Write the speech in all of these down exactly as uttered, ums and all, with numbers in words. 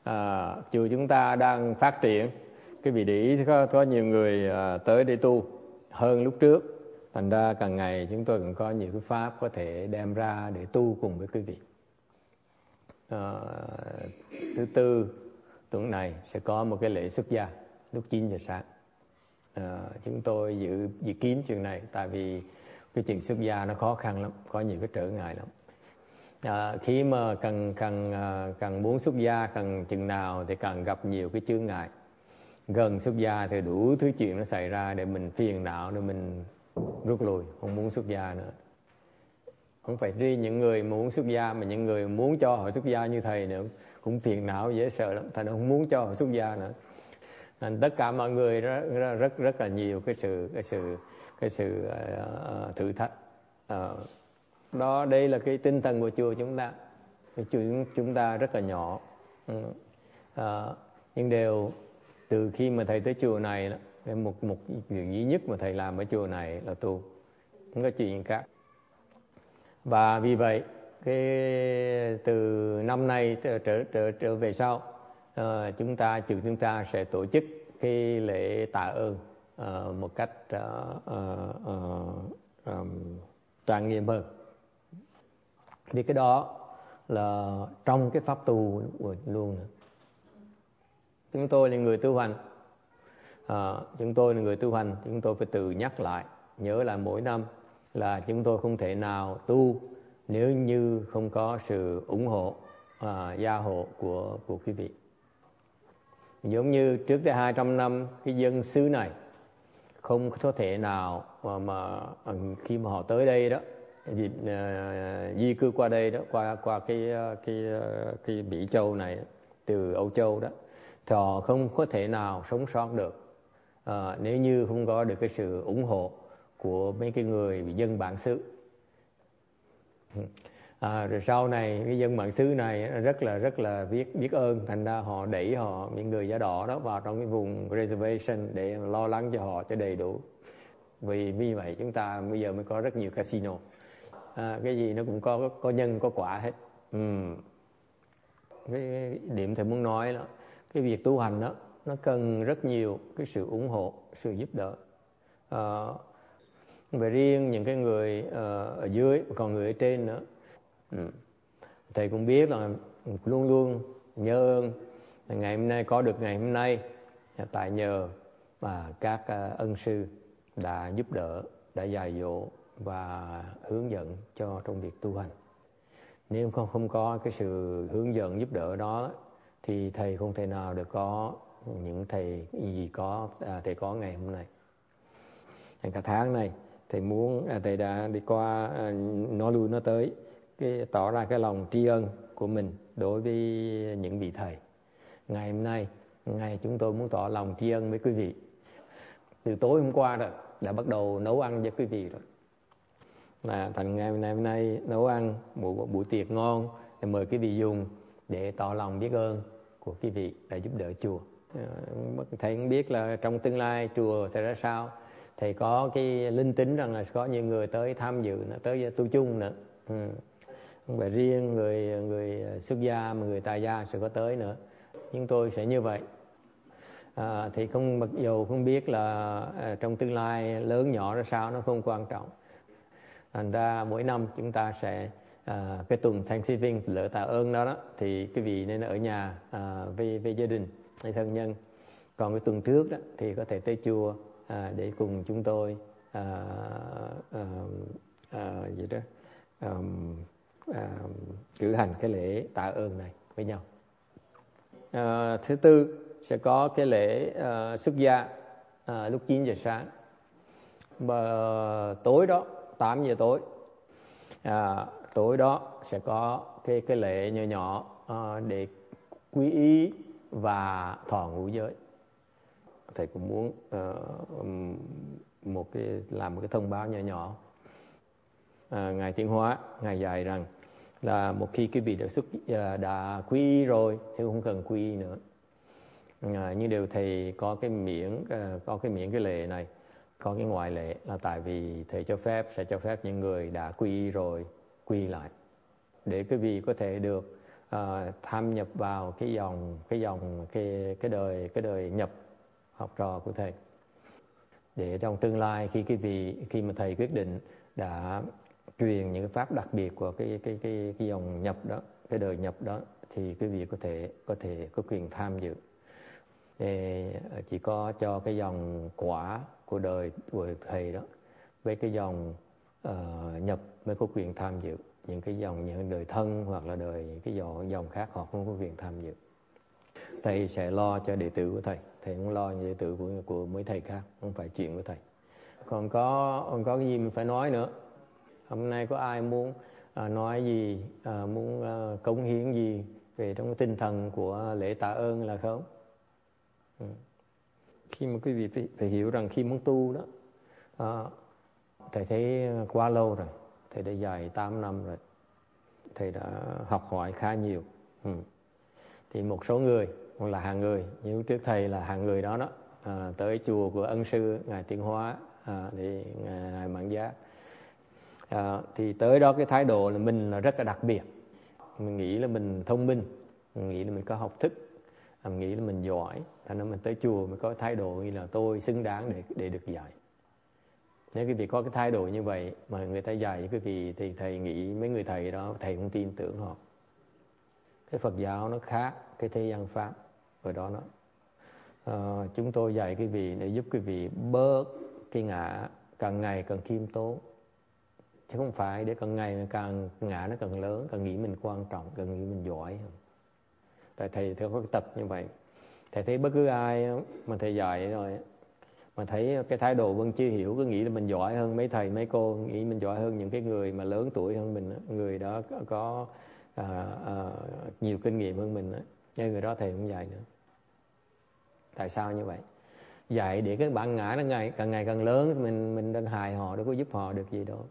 à, chùa chúng ta đang phát triển. Cái vị để ý có, có nhiều người à, tới để tu hơn lúc trước. Thành ra càng ngày chúng tôi cũng có nhiều cái pháp có thể đem ra để tu cùng với quý vị. À, thứ tư tuần này sẽ có một cái lễ xuất gia lúc chín giờ sáng. À, chúng tôi dự dự kiến chuyện này tại vì cái chuyện xuất gia nó khó khăn lắm, có nhiều cái trở ngại lắm. À, khi mà càng càng càng muốn xuất gia, càng chừng nào thì càng gặp nhiều cái chướng ngại. Gần xuất gia thì đủ thứ chuyện nó xảy ra để mình phiền não, để mình rút lui, không muốn xuất gia nữa. Không phải riêng những người muốn xuất gia, mà những người muốn cho họ xuất gia như thầy nữa cũng phiền não dễ sợ lắm, thầy không muốn cho họ xuất gia nữa. Nên tất cả mọi người rất rất rất là nhiều cái sự cái sự cái sự uh, thử thách. Uh, đó đây là cái tinh thần của chùa chúng ta. Chùa chúng ta rất là nhỏ, uh, nhưng đều từ khi mà thầy tới chùa này, một một việc duy nhất mà thầy làm ở chùa này là tu, không có chuyện khác. Và vì vậy cái từ năm nay trở trở trở, trở về sau, uh, chúng ta chùa chúng ta sẽ tổ chức cái lễ tạ ơn uh, một cách uh, uh, uh, um, trang nghiêm hơn. Vì cái đó là trong cái pháp tu luôn nữa. Chúng tôi là người tu hành, à, chúng tôi là người tu hành, chúng tôi phải tự nhắc lại, nhớ là mỗi năm là chúng tôi không thể nào tu nếu như không có sự ủng hộ, à, gia hộ của của quý vị. Giống như trước đây hai trăm năm cái dân xứ này không có thể nào mà, mà khi mà họ tới đây đó, di, uh, di cư qua đây đó, qua qua cái cái cái Mỹ Châu này từ Âu Châu đó, thì họ không có thể nào sống sót được à, nếu như không có được cái sự ủng hộ của mấy cái người dân bản xứ. À, rồi sau này cái dân bản xứ này rất là rất là biết biết ơn, thành ra họ đẩy họ những người da đỏ đó vào trong cái vùng reservation để lo lắng cho họ cho đầy đủ. Vì vì vậy chúng ta bây giờ mới có rất nhiều casino, à, cái gì nó cũng có có nhân có quả hết. Ừ. Cái điểm thầy muốn nói là cái việc tu hành đó nó cần rất nhiều cái sự ủng hộ, sự giúp đỡ. À, về riêng những cái người uh, ở dưới, còn người ở trên nữa. Ừ. Thầy cũng biết là luôn luôn nhớ ơn ngày hôm nay có được ngày hôm nay tại nhờ và các uh, ân sư đã giúp đỡ, đã dạy dỗ và hướng dẫn cho trong việc tu hành. Nếu không không có cái sự hướng dẫn giúp đỡ đó thì thầy không thể nào được có những thầy gì có à, thầy có ngày hôm nay. Cả tháng này thầy muốn à, thầy đã đi qua à, nó lui nó tới cái tỏ ra cái lòng tri ân của mình đối với những vị thầy. Ngày hôm nay ngày chúng tôi muốn tỏ lòng tri ân với quý vị. Từ tối hôm qua rồi đã bắt đầu nấu ăn cho quý vị rồi. Là thành ngày hôm nay, hôm nay nấu ăn một buổi tiệc ngon để mời quý vị dùng để tỏ lòng biết ơn của quý vị đã giúp đỡ chùa. Thầy cũng biết là trong tương lai chùa sẽ ra sao. Thầy có cái linh tính rằng là có nhiều người tới tham dự nữa, tới tu chung nữa. Ừ. Không phải riêng người người xuất gia mà người tại gia sẽ có tới nữa. Nhưng tôi sẽ như vậy. À, thì không mặc dù không biết là à, trong tương lai lớn nhỏ ra sao nó không quan trọng. Thành ra mỗi năm chúng ta sẽ à, cái tuần Thanksgiving, lễ tạ ơn đó, đó thì quý vị nên ở nhà à, với, với gia đình, với thân nhân. Còn cái tuần trước đó thì có thể tới chùa à, để cùng chúng tôi à, à, à, gì đó à, à, cử hành cái lễ tạ ơn này với nhau. À, thứ tư sẽ có cái lễ à, xuất gia à, lúc chín giờ sáng. Và tối đó tám giờ tối à, tối đó sẽ có cái cái lễ nhỏ nhỏ à, để quy y và thọ ngũ giới. Thầy cũng muốn uh, một cái làm một cái thông báo nhỏ nhỏ. À, Ngài Tiến Hóa Ngài dạy rằng là một khi quý vị đã xuất uh, đã quy y rồi thì không cần quy y nữa. À, như điều thầy có cái miễn uh, có cái miễn cái lệ này. Có cái ngoại lệ là tại vì thầy cho phép sẽ cho phép những người đã quy y rồi quy lại để quý vị có thể được uh, tham nhập vào cái dòng cái dòng cái cái đời cái đời nhập học trò của thầy, để trong tương lai khi cái vị khi mà thầy quyết định đã truyền những cái pháp đặc biệt của cái cái cái cái dòng nhập đó, cái đời nhập đó, thì quý vị có thể có thể có quyền tham dự. Thì chỉ có cho cái dòng quả của đời của thầy đó với cái dòng uh, nhập mới có quyền tham dự. Những cái dòng những đời thân hoặc là đời cái dòng dòng khác họ không có quyền tham dự. Thầy sẽ lo cho đệ tử của thầy, thầy không lo như đệ tử của của mấy thầy khác, không phải chuyện của thầy. Còn có còn có cái gì mình phải nói nữa? Hôm nay có ai muốn à, nói gì, à, muốn à, cống hiến gì về trong cái tinh thần của lễ tạ ơn là không? Ừ. Khi mà quý vị phải, phải hiểu rằng khi muốn tu đó, à, thầy thấy quá lâu rồi, thầy đã dạy tám năm rồi, thầy đã học hỏi khá nhiều. Ừ. Thì một số người, hoặc là hàng người, như trước thầy là hàng người đó đó, à, tới chùa của ân sư Ngài Tiến Hóa, à, thì Ngài Mạn Giác, à, thì tới đó cái thái độ là mình là rất là đặc biệt. Mình nghĩ là mình thông minh, mình nghĩ là mình có học thức, mình nghĩ là mình giỏi, thành ra mình tới chùa mới có thái độ như là tôi xứng đáng để để được dạy. Nếu quý vị có cái thái độ như vậy mà người ta dạy với quý vị thì thầy nghĩ mấy người thầy đó thầy không tin tưởng họ. Cái Phật giáo nó khác cái thế gian pháp ở đó nó à, chúng tôi dạy quý vị để giúp quý vị bớt cái ngã càng ngày càng khiêm tốn, chứ không phải để càng ngày càng ngã nó càng lớn, càng nghĩ mình quan trọng, càng nghĩ mình giỏi. Tại thầy theo có cái tập như vậy, thầy thấy bất cứ ai mà thầy dạy rồi mà thấy cái thái độ vẫn chưa hiểu, cứ nghĩ là mình giỏi hơn mấy thầy mấy cô, nghĩ mình giỏi hơn những cái người mà lớn tuổi hơn mình, người đó có à, à, nhiều kinh nghiệm hơn mình, nhưng người đó thầy không dạy nữa. Tại sao như vậy? Dạy để cái bản ngã nó ngày càng ngày càng lớn, mình mình đang hại họ, đâu có giúp họ được gì đâu.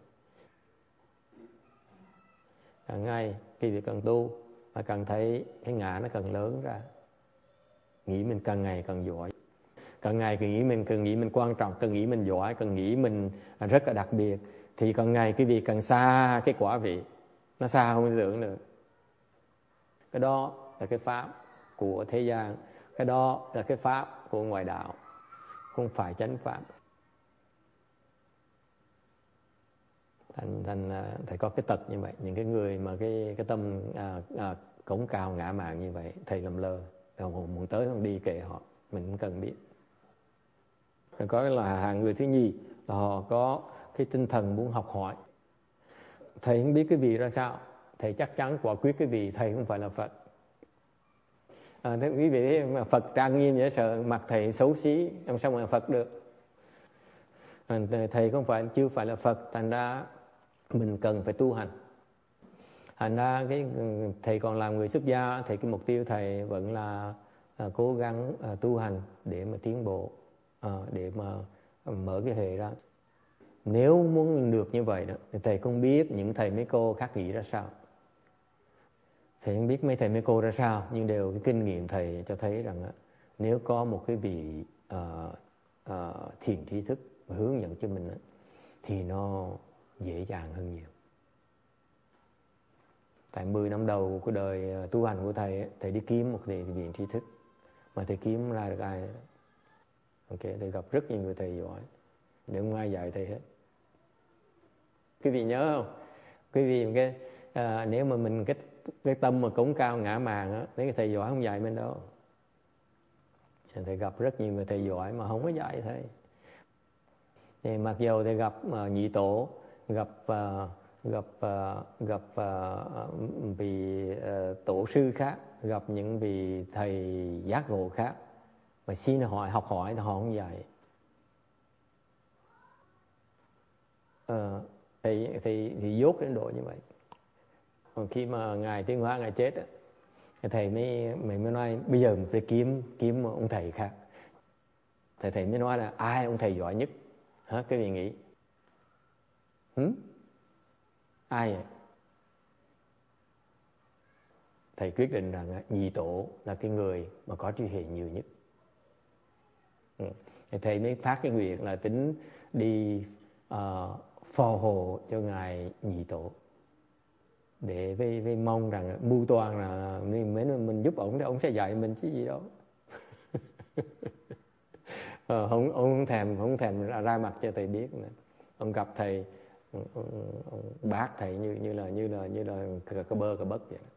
Càng ngày khi việc càng tu mà càng thấy cái ngã nó càng lớn ra, nghĩ mình càng ngày càng giỏi, càng ngày càng nghĩ mình càng nghĩ mình quan trọng, càng nghĩ mình giỏi, càng nghĩ mình rất là đặc biệt, thì càng ngày cái việc càng xa cái quả vị, nó xa không tưởng được. Cái đó là cái pháp của thế gian, cái đó là cái pháp của ngoại đạo, không phải chánh pháp. Thành thành thầy có cái tật như vậy, những cái người mà cái cái tâm à, à, cống cao ngã mạn như vậy, thầy làm lơ, không muốn tới không đi kệ họ, mình cũng cần biết. Rồi có là hàng người thứ nhì là họ có cái tinh thần muốn học hỏi. Thầy không biết cái vị ra sao, thầy chắc chắn quả quyết cái vị thầy không phải là Phật. À, thế quý vị mà Phật trang nghiêm dễ sợ, mặt thầy xấu xí, làm sao mà Phật được? À, thầy không phải chưa phải là Phật, thành ra mình cần phải tu hành. Thành ra cái thầy còn làm người xuất gia thì cái mục tiêu thầy vẫn là à, cố gắng à, tu hành để mà tiến bộ, à, để mà mở cái hệ ra. Nếu muốn được như vậy đó thì thầy không biết những thầy mấy cô khác nghĩ ra sao. Thầy không biết mấy thầy mấy cô ra sao, nhưng đều cái kinh nghiệm thầy cho thấy rằng á, nếu có một cái vị uh, uh, thiền tri thức hướng dẫn cho mình á, thì nó dễ dàng hơn nhiều. Tại mười năm đầu của đời tu hành của thầy, thầy đi kiếm một vị viện tri thức, mà thầy kiếm ra được ai? Ok, thầy gặp rất nhiều người thầy giỏi, để không ai dạy thầy hết. Quý vị nhớ không? Quý vị cái à, nếu mà mình cái cái tâm mà cống cao ngã mạn á, mấy cái thầy giỏi không dạy mình đâu. Thầy gặp rất nhiều người thầy giỏi mà không có dạy thầy. Thì mặc dù thầy gặp uh, nhị tổ, gặp uh, gặp uh, gặp uh, vị uh, tổ sư khác, gặp những vị thầy giác ngộ khác, mà xin hỏi học hỏi thì họ không dạy. Uh, thì thì thì dốt đến độ như vậy. Còn khi mà ngài Tiến Hóa ngài chết á, thầy mới mình mới nói bây giờ mình phải kiếm kiếm một ông thầy khác. Thầy thầy mới nói là ai ông thầy giỏi nhất? Hả, cái gì nghĩ? Hử? Ai vậy? Thầy quyết định rằng nhị tổ là cái người mà có trí huệ nhiều nhất. Ừ. Thầy mới phát cái nguyện là tính đi uh, phò hộ cho ngài nhị tổ. để với, với mong rằng mưu toan là mình, mình giúp ổng thì ổng sẽ dạy mình chứ gì đâu. ờ, ông, ông không thèm không thèm ra, ra mặt cho thầy biết nữa. Ông gặp thầy ông, ông, ông bác thầy như như là như là như là cà, cà bơ cà bất vậy.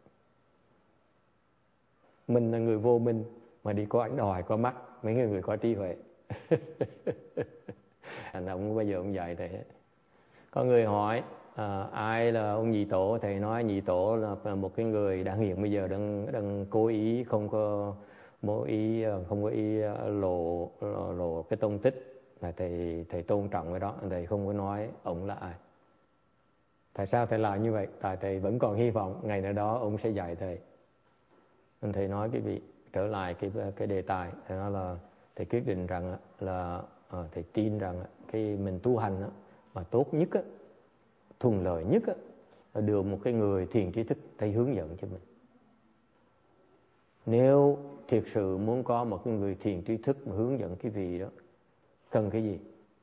Mình là người vô minh mà đi có ánh đòi có mắt mấy người người có trí huệ. Anh ông không bao giờ ông dạy thầy hết. Có người hỏi à, ai là ông nhị tổ, thầy nói nhị tổ là một cái người đã hiện bây giờ đang đang cố ý không có mỗi ý không có ý lộ lộ, lộ cái tông tích, là thầy thầy tôn trọng cái đó, thầy không có nói ông là ai. Tại sao thầy làm như vậy? Tại thầy vẫn còn hy vọng ngày nào đó ông sẽ dạy thầy. Nên thầy nói quý vị trở lại cái cái đề tài, thầy nói là thầy quyết định rằng là à, thầy tin rằng cái mình tu hành mà tốt nhất á, thuận lợi nhất á, là được một cái người thiền trí thức thầy hướng dẫn cho mình. Nếu thiệt sự muốn có một cái người thiền trí thức mà hướng dẫn cái vị đó, cần cái gì?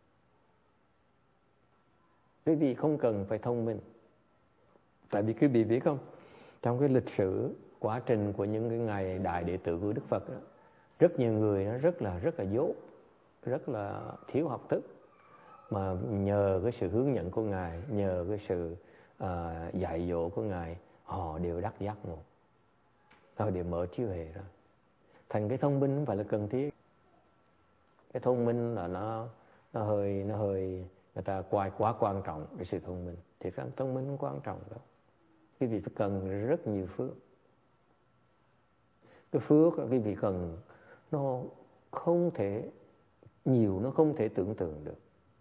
Quý vị không cần phải thông minh. Tại vì quý vị biết không, trong cái lịch sử quá trình của những cái ngày đại đệ tử của Đức Phật đó, rất nhiều người nó rất là rất là dốt, rất là thiếu học thức, mà nhờ cái sự hướng dẫn của Ngài, nhờ cái sự uh, dạy dỗ của Ngài, họ đều đắc giác ngộ, họ đều mở trí huệ ra. Thành cái thông minh không phải là cần thiết. Cái thông minh là nó nó hơi nó hơi người ta quay quá quan trọng cái sự thông minh. Thì ra thông minh không quan trọng đâu. Quý vị phải cần rất nhiều phước. Cái phước quý vị cần nó không thể nhiều, nó không thể tưởng tượng được.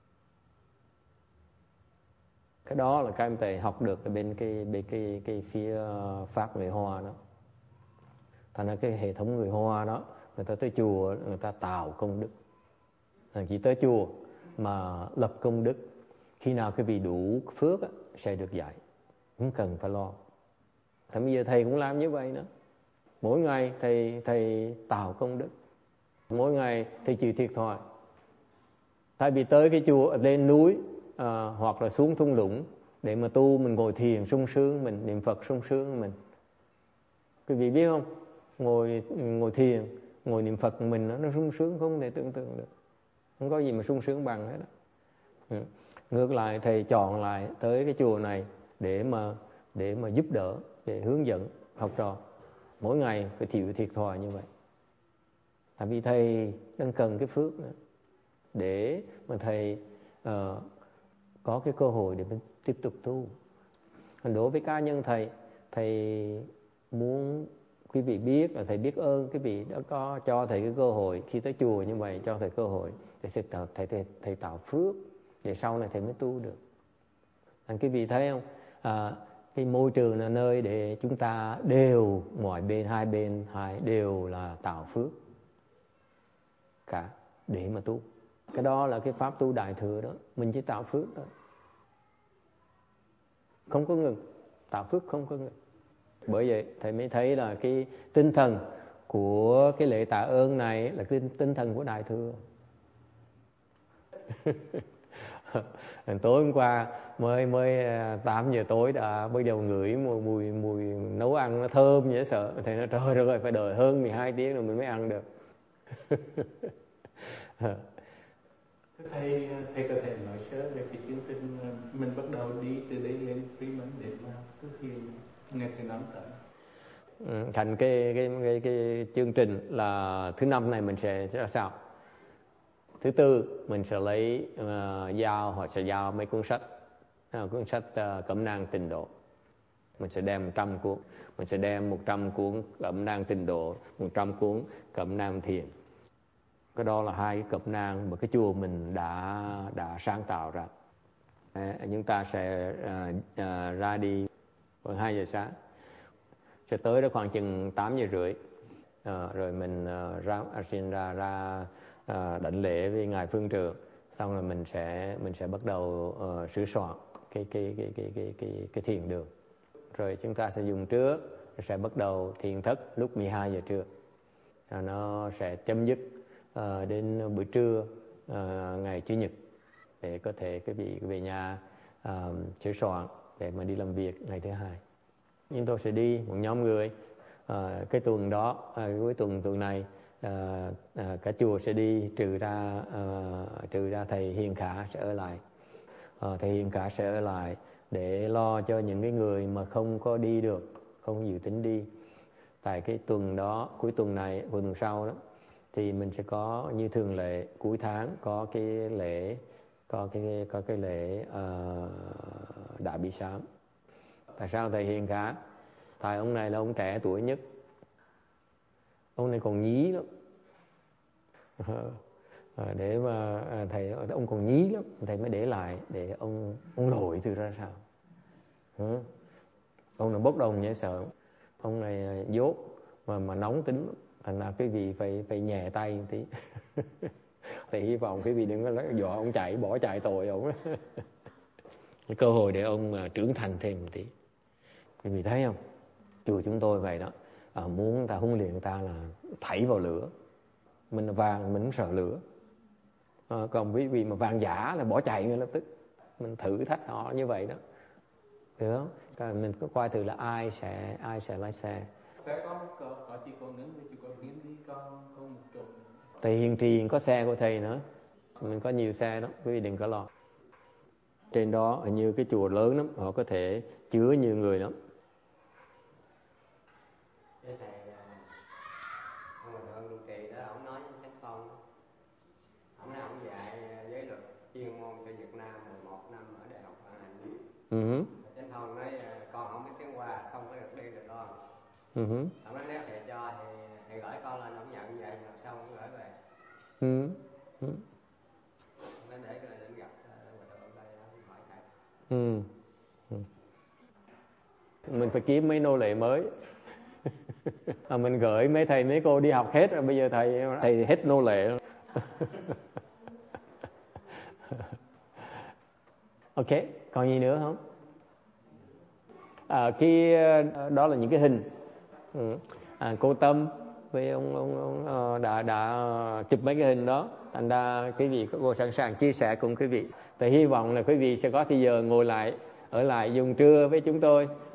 Cái đó là các em thầy học được ở bên cái bên cái cái phía Pháp người Hoa đó. Thành ra cái hệ thống người Hoa đó, người ta tới chùa người ta tạo công đức. Chỉ tới chùa mà lập công đức, khi nào cái vị đủ phước á, sẽ được dạy, không cần phải lo. Thì bây giờ thầy cũng làm như vậy nữa. Mỗi ngày thầy thầy tạo công đức, mỗi ngày thầy chịu thiệt thòi. Thay vì tới cái chùa lên núi à, hoặc là xuống thung lũng để mà tu, mình ngồi thiền sung sướng, mình niệm Phật sung sướng mình. Quý vị biết không, ngồi ngồi thiền, ngồi niệm Phật mình nó, nó sung sướng không thể tưởng tượng được. Không có gì mà sung sướng bằng hết đó. Ừ. Ngược lại thầy chọn lại tới cái chùa này để mà để mà giúp đỡ, để hướng dẫn học trò. Mỗi ngày phải chịu thiệt thòi như vậy. Tại vì thầy đang cần cái phước nữa, để mà thầy uh, có cái cơ hội để mình tiếp tục tu. Đối với cá nhân thầy, thầy muốn quý vị biết là thầy biết ơn quý vị đã có cho thầy cái cơ hội khi tới chùa như vậy, cho thầy cơ hội để thầy, thầy, thầy, thầy tạo phước, để sau này thầy mới tu được. Anh quý vị thấy không? À, cái môi trường là nơi để chúng ta đều mọi bên, hai bên hai đều là tạo phước cả để mà tu. Cái đó là cái pháp tu đại thừa đó, mình chỉ tạo phước thôi, không có ngừng, tạo phước không có ngừng. Bởi vậy thầy mới thấy là cái tinh thần của cái lễ tạ ơn này là cái tinh thần của đại thừa. Tối hôm qua mới mới tám giờ tối đã bắt đầu ngửi mùi mùi mùi nấu ăn nó thơm dễ sợ. Thầy nói trời đất ơi, phải đợi hơn mười hai tiếng rồi mình mới ăn được. Thưa thầy, thầy có thể nói sơ về cái chương trình mình bắt đầu đi từ đây lên Freeman để mà thực hiện ngày thứ năm tới. Ừ, thành cái cái, cái cái chương trình là thứ năm này mình sẽ ra sao? Thứ tư mình sẽ lấy uh, giao hoặc sẽ giao mấy cuốn sách, uh, cuốn sách uh, Cẩm nang tịnh độ. Mình sẽ đem một trăm cuốn, mình sẽ đem một trăm cuốn Cẩm nang tịnh độ, một trăm cuốn Cẩm nang thiền. Cái đó là hai cái cẩm nang mà cái chùa mình đã đã sáng tạo ra. À, chúng ta sẽ uh, uh, ra đi khoảng hai giờ sáng, sẽ tới đó khoảng chừng tám giờ rưỡi, uh, rồi mình uh, ra ra ra uh, đảnh lễ với ngài phương trượng, xong rồi mình sẽ mình sẽ bắt đầu uh, sửa soạn cái cái cái cái cái cái cái thiền đường. Rồi chúng ta sẽ dùng trước, sẽ bắt đầu thiền thất lúc mười hai giờ trưa. Rồi nó sẽ chấm dứt uh, đến buổi trưa uh, ngày Chủ nhật, để có thể quý vị về nhà uh, sửa soạn để mà đi làm việc ngày thứ hai. chúng tôi sẽ đi một nhóm người. À, cái tuần đó, à, cuối tuần tuần này, à, à, cả chùa sẽ đi, trừ ra à, trừ ra thầy Hiền Khả sẽ ở lại. À, thầy Hiền Khả sẽ ở lại để lo cho những cái người mà không có đi được, không dự tính đi. Tại cái tuần đó, cuối tuần này, cuối tuần sau đó, thì mình sẽ có như thường lệ cuối tháng có cái lễ, có cái có cái lễ uh, Đại Bi Sám. Tại sao thầy Hiền Khả? Tại ông này là ông trẻ tuổi nhất, ông này còn nhí lắm. À, để mà à, thầy ông còn nhí lắm, thầy mới để lại để ông ông lội từ ra sao. Ừ. Ông này bốc đồng dễ sợ, ông này dốt mà mà nóng tính, thành ra quý vị phải phải nhẹ tay một tí. Thì hy vọng quý vị đừng có dọa ông chạy, bỏ chạy tội ông. Cái cơ hội để ông uh, trưởng thành thêm một tí. Quý vị thấy không? Chùa chúng tôi vậy đó, à, muốn ta huấn luyện người ta là thảy vào lửa. Mình là vàng, mình không sợ lửa. À, còn quý vị mà vàng giả là bỏ chạy ngay lập tức. Mình thử thách họ như vậy đó, hiểu không? Còn mình cứ coi thử là ai sẽ ai sẽ lái xe. Xe có có, có chỉ có ngấn với chỉ có hiến đi có có một chỗ. Thầy Hiền Trì có xe của thầy nữa, mình có nhiều xe đó, quý vị đừng có lo. Trên đó hình như cái chùa lớn lắm, họ có thể chứa nhiều người lắm. Cái thầy ông Hòa Thượng Trụ Trì đó, ông nói với các con, ông nói ông dạy giới luật chuyên môn cho Việt Nam mười một năm ở Đại học An Hành. Uh-huh. Chánh Thông nói con không biết tiếng Hoa, không có được đi được con. Uh-huh. Ông nói nếu thầy cho thì thầy gửi con lên, ông nhận vậy làm sao ông gửi về. Uh-huh. Uh-huh. Nên để cái này định gặp Hòa Thượng đây hỏi thầy. Ừ. Ừ. Mình phải kiếm mấy nô lệ mới. À, mình gửi mấy thầy mấy cô đi học hết rồi, bây giờ thầy thầy hết nô lệ. Ok, còn gì nữa không? À, cái đó là những cái hình. Ừ. À, cô Tâm với ông, ông, ông đã đã chụp mấy cái hình đó, thành ra quý vị cô sẵn sàng chia sẻ cùng quý vị. Thì hy vọng là quý vị sẽ có thời giờ ngồi lại, ở lại dùng trưa với chúng tôi.